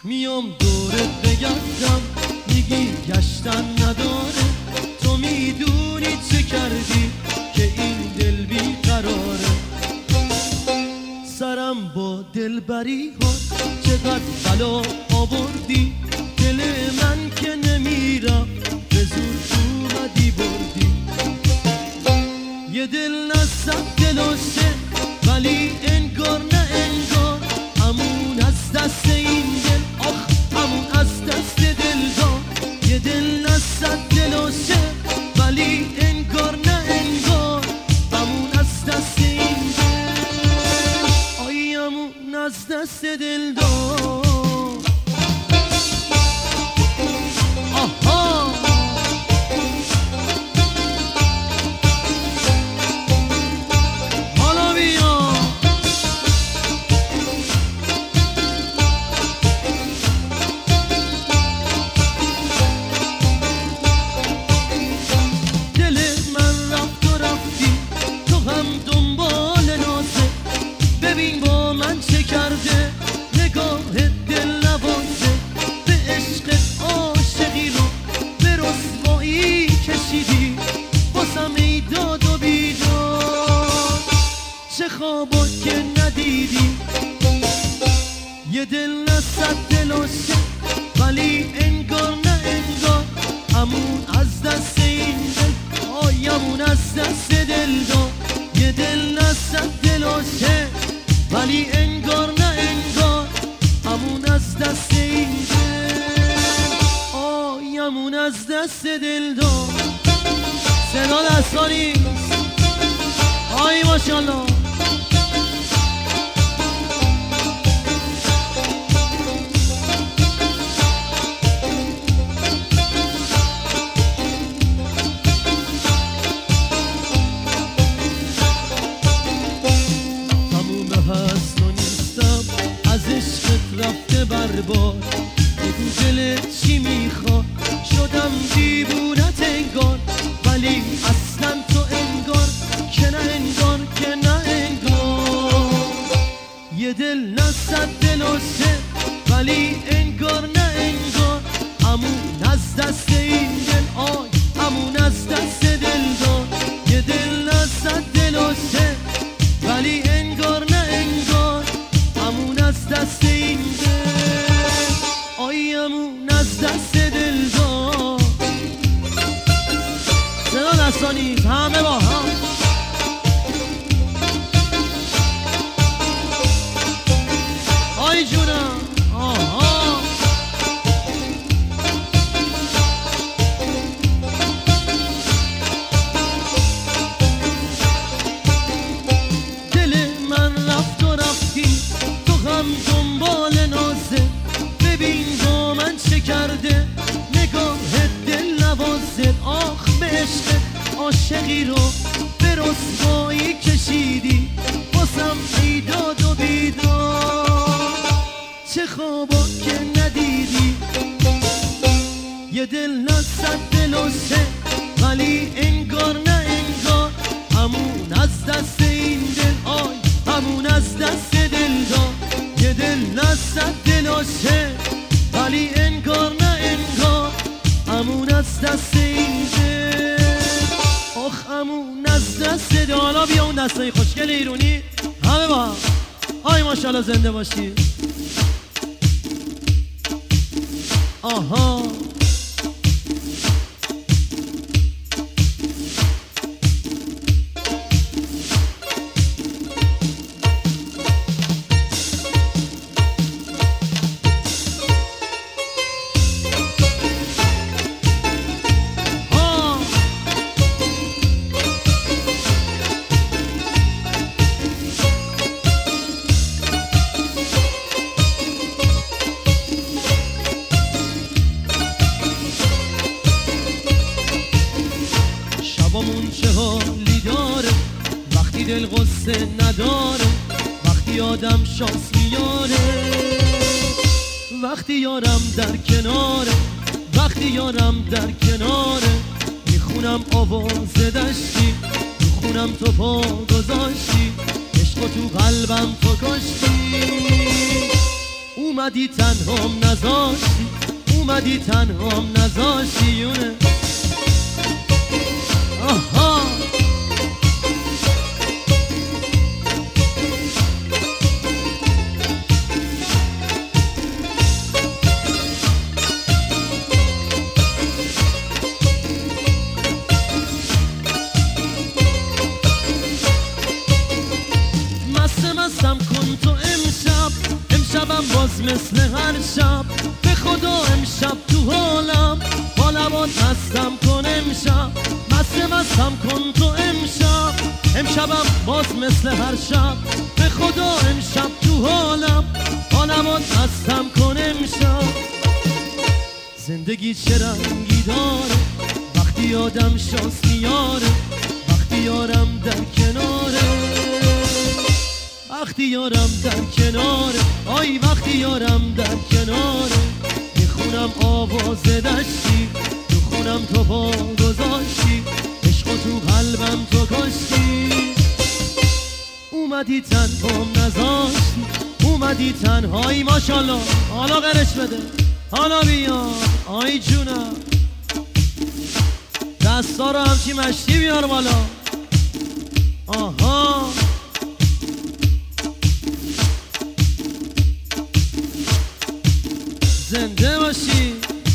میام دورت بگردم، میگی گشتن نداره، تو میدونی چه کردی که این دل بیقراره. سرم با دلبری ها چقدر بلا آوردی، دل من که نمیرم به زور اومدی بردی. یه دل نصد دلاشه ولی انگار نه انگار، همون از دست این دل، آخ همون از دست دل دار. یه دل نصد دلاشه ولی انگار نه انگار، همون از دست این دل، آی همون از دست دل دار. آها حالا بیا دل من رفت و رفتی، تو هم دنبال نازه، ببین با من چه کرده نگاه دل نوازه. به عشقت عاشقی رو به رسوایی کشیدی، باسم ای داد و بیدار، چه خوابا که ندیدی. یه دل نصد دلاشه ولی انگار نه انگار، همون از دست این دل، آی همون از دست دل دار. یه دل نصد دلاشه ولی انگار نه انگار، همون از دست این دل، آی همون از دست دل دار. صدا دستانیست، آی ماشاءالله. هست و نیستم از عشقت رفته برباد، بگو دلت چی میخواد، شدم دیوونت انگار، ولی اصلا تو انگار که نه انگار که نه انگار. یه دل نصد دلاشه ولی انگار نه انگار، همون از دست این دل، آی همون از دست دل دار. یه دل نصد دلاشه ولی انگار نه انگار، همون از دست این دل، آی همون از دست دل دار. صدا دستانی همه با هم. آی جونم آها دنبال نازه، ببین با من چه کرده نگاه دل نوازه. آخ به عشق عاشقی رو به رسوایی کشیدی، باسم ای داد و بیدار، چه خوابا که ندیدی. یه دل نصد دلاشه ولی انگار نه انگار، همون از دست این دل، آی همون از دست دل دار. یه دل نصد دلاشه ولی انگار نه انگار، همون از دست این دل، آخ همون از دست دل. حالا بیا اون دستای خوشگل ایرونی همه با هم. آی ماشاءالله زنده باشی. آها شبامون چه حالی داره وقتی دل غصه نداره، وقتی آدم شانس میاره، وقتی یارم در کناره، وقتی یارم در کناره. میخونم آواز دشتی، میخونم تو پا گذاشتی، عشق تو قلبم تو کاشتی. او اومدی تنهام نذاشتی، اومدی تنهام نذاشتی یونه. آها مستم کن تو امشب، امشبم باز مثل هر شب. به خدا امشب تو حالم، با لبات مستم کن امشب. مستم کن تو امشب، امشبم باز مثل هر شب. به خدا امشب تو حالم، با لبات مستم کن امشب. زندگی چه رنگی داره وقتی آدم شانس میاره، وقتی یارم در کناره، وقتی یارم در کناره، آی وقتی یارم در کناره. میخونم آواز دشتی، تو خونم تو پا گذاشتی، عشق تو قلبم تو کشتی. اومدی تنهام نذاشتی، اومدی تنهایی. ماشالله حالا قرش بده، حالا بیا آی جونم. دستا رو همچی مشتی بیار بالا. آها زنده باشی.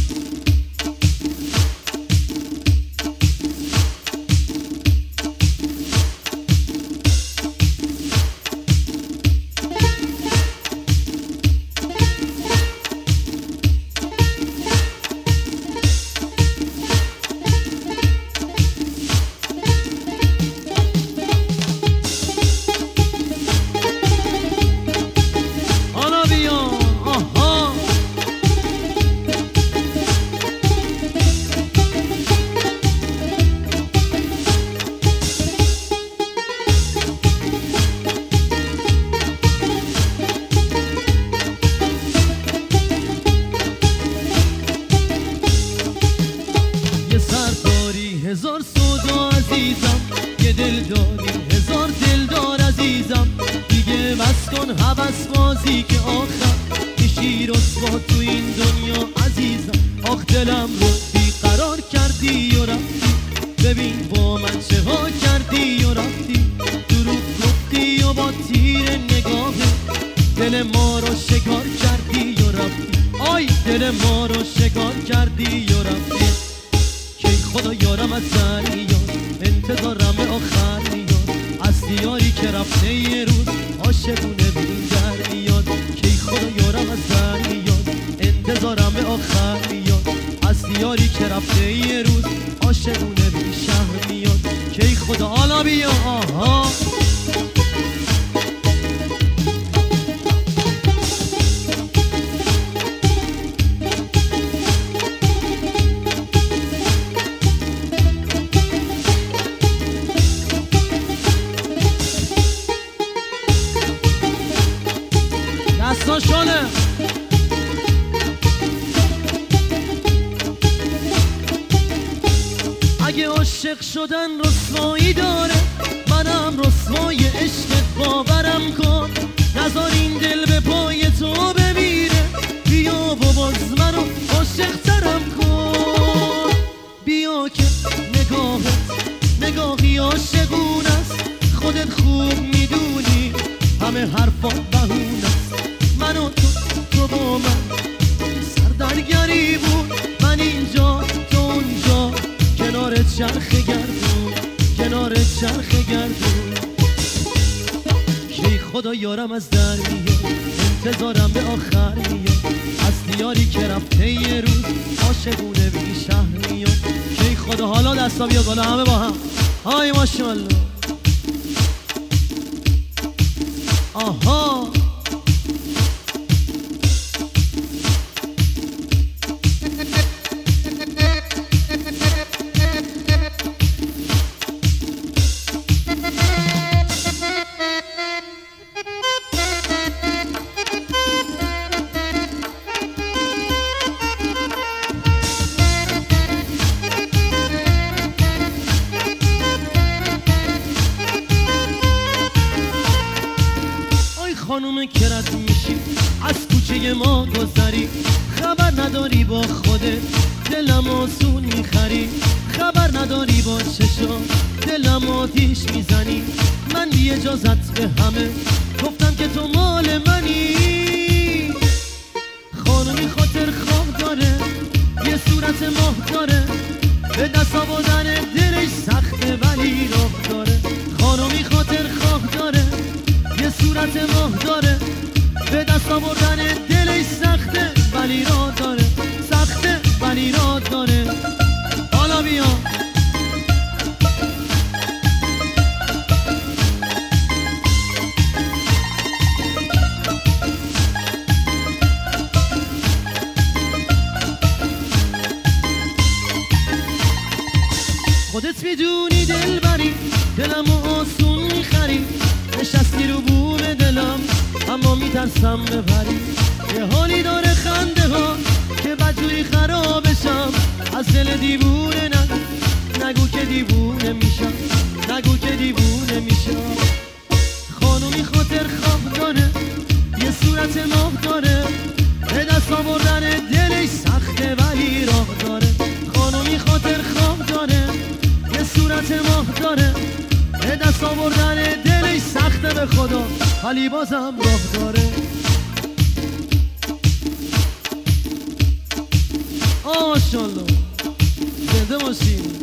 هزار سودا عزیزم، یه دل داری هزار دلدار عزیزم. دیگه بس کن هوس بازی که آخر میشی رسوا تو این دنیا عزیزم. آخ دلم رو بیقرار کردی و رفتی، ببین با من چه ها کردی و رفتی. دروغ گفتی و با تیر نگاهه دل ما رو شکار کردی و رفتی. آی دل ما رو شکار کردی و رفتی. خدا یارم از در میاد، انتظارم آخر میاد. از دیاری که رفته یه روز عاشقونه بین در میاد. کی خدا یارم از در میاد، انتظارم آخر میاد. از دیاری که رفته یه روز عاشقونه بین شهر میاد. کی خدا حالا بیا. آها شانه. اگه عاشق شدن رسوایی داره، منم رسوای عشقت باورم کن. نذار این دل به پای تو بمیره، بیا و باز منو عاشق ترم کن. بیا که نگاهی عاشقون است، خودت خوب میدونی همه حرفات بهونه است. من و تو با من سردرگری بود، من اینجا تو اونجا، کنار چرخ گردون، کنار چرخ گردون. کی خدا یارم از در میاد، انتظارم به آخر میاد. از دیاری که رفته یه روز عاشقونه بی شهر میاد. کی خدا حالا دستا بیاد بالا همه با هم. های ماشاءالله. آها خانوم میبری خبر نداری با خودت دلم آسون میخری خبر نداری با چشا دلم آتیش میزنی من بی اجازت به همه گفتم که تو مال منی خانومی خاطر خواه داره یه صورت ماه داره به دست آوردن دلش سخته ولی راه داره خانومی خاطر خواه داره یه صورت ماه داره به دست آوردن دلش سخته ولی راه داره سخته ولی راه داره حالا بیا خودت میدونی دل بری دلمو آسون میخری نشستی رو بوم دلم اما میترسم بپری یه حالی داره خنده ها که بدجوری خرابشم از دل دیوونه نگو که دیوونه میشم نگو که دیوونه میشم خانومی خاطر خواه داره یه صورت ماه داره به دست آوردن دلش سخته ولی راه داره خانومی خاطر خواه داره یه صورت ماه داره به دست آوردن دلش سخته به خدا ولی بازم راه داره ماشالله زنده باشی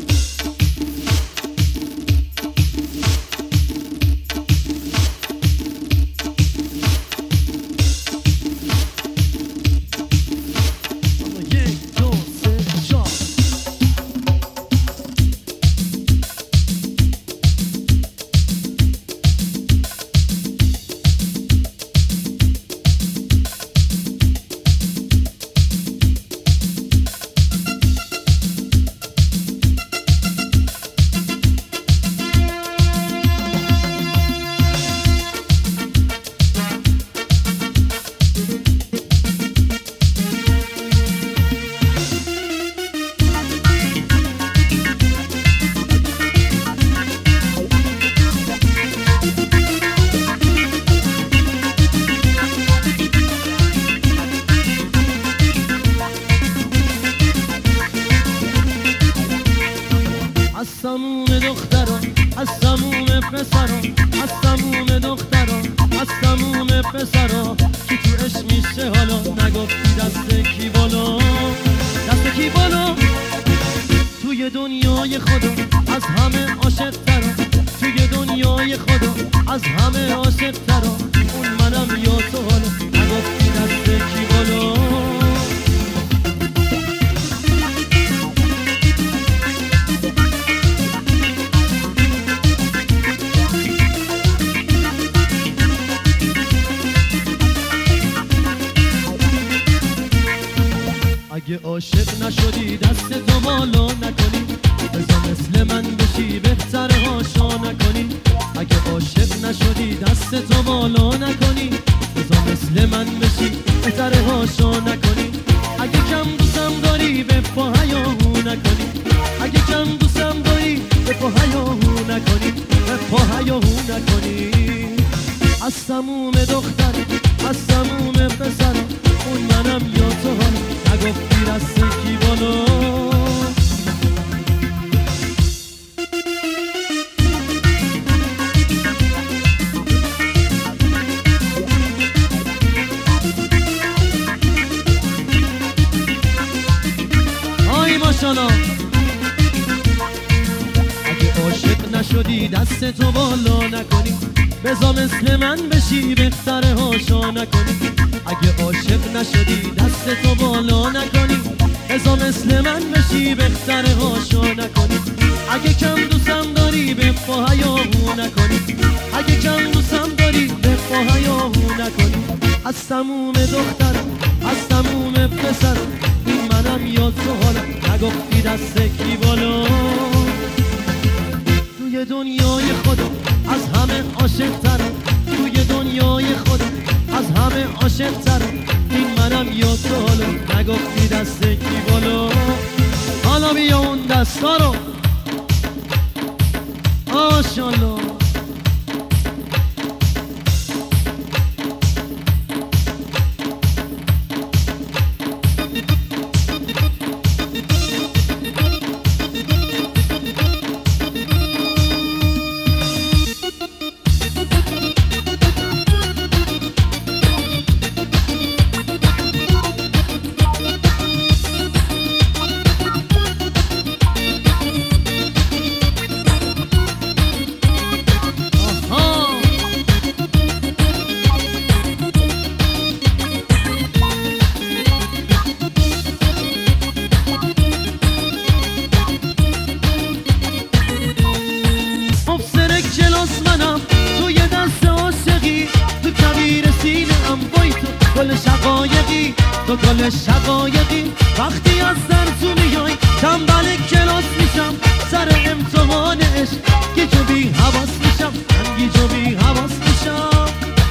از تموم دختران از تموم پسران از تموم دختران از تموم پسران که تو عشق میشه حالا نگفتی دست کی بالا دست کی بالا توی دنیای خدا از همه عاشق ترا توی دنیای خدا از همه عاشق ترا اون منم یا تو حالا نگفتی دست کی بالا اگه عاشق نشدی دست تو بالا نکنی بذار مثل من بشی بهتر هاشا نکنی اگه عاشق نشدی دست تو بالا نکنی بذار مثل من بشی بهتر هاشا نکنی اگه کم دوستم داری به پا هیاهو نکنی اگه کم دوستم داری به پا هیاهو نکنی به پا هیاهو نکنی از تموم دختر از تموم پسر اون منم یا تو حالا نگفتی دست کی بالا آی ماشاءالله اگه عاشق نشدی دست تو بالا نکنی بذار مثل من بشی بهتر هاشا نکنی اگه عاشق نشدی دست تو بالا نکنی بذار مثل من بشی بهتر هاشا نکنی اگه کم دوستم داری به پا هیاهو نکنی اگه کم دوستم داری به پا هیاهو نکنی از تموم دختر از تموم پسر این منم یا تو حالا نگفتی دست کی بالا توی دنیای خدا از همه عاشق ترم توی دنیای خدا از همه عاشق ترم این منم یا تو حالا نگفتی دست کی بالا حالا بیا اون دستا رو ماشاءالله گل شقایقی وقتی از درس میای تنبل کلاس میشم سر امتحان عشق گیج و بی حواس میشم من گیج و بی حواس میشم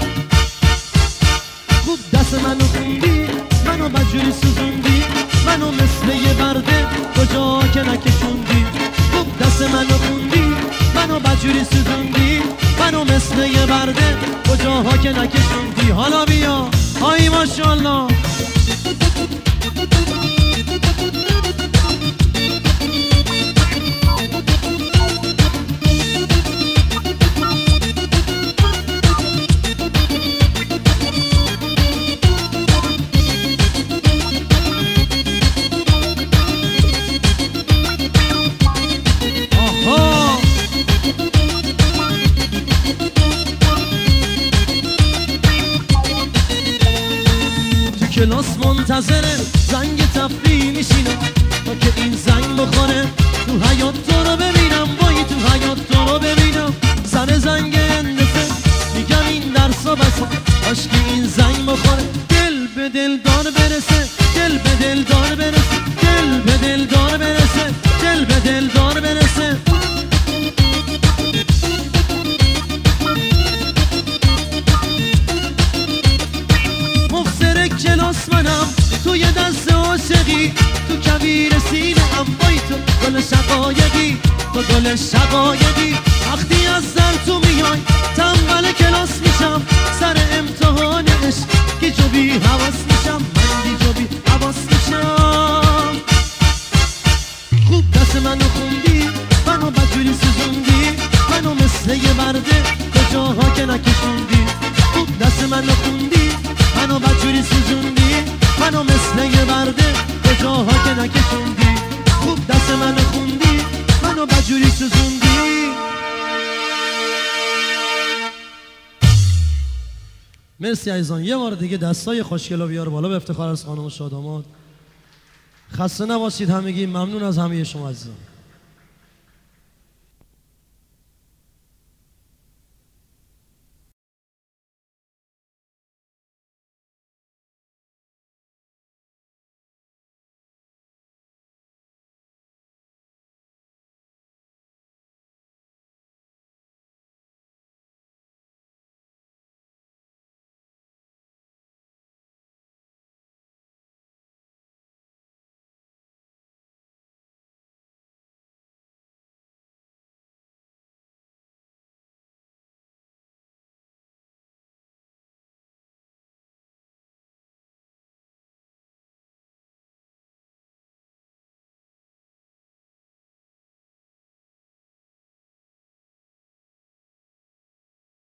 خوب دست منو خوندی منو بدجوری سوزوندی منو مثل یه برده کجا که نکشوندی خوب دست منو خوندی منو بدجوری سوزوندی منو مثل یه برده کجاها که نکشوندی حالا بیا آی ماشاءالله کلاس منتظره زنگ تفریح میشینم تا که این زنگ بخوره تو حیات تو رو ببینم وای تو حیات تو رو ببینم سر زنگ هندسه میگم این درسا بسه کاشکی این زنگ بخوره دل به دل دار برسه دل به دل دار برسه دل به دل دار برسه دل به دل دار برسه مفسر کلاس منم توی دست عاشقی تو کویر سینه ام وای تو گل شقایقی تو گل شقایقی وقتی از در تو میای تنبل کلاس میشم سر امتحان عشق گیج و بی حواس میشم من گیج و بی حواس میشم خوب دست منو خوندی منو بدجوری سوزوندی منو مثل یه برده کجاها که نکشوندی خوب دست منو خوندی منو بدجوری سوزوندی منو مثل یه برده کجاها که نکشوندی خوب دست منو خوندی منو بدجوری سوزوندی مرسی عزیزان یه بار دیگه دستای خوشگلا بیار بالا به افتخار از خانم شاداماد خسته نباشید همگی ممنون از همه شما عزیزان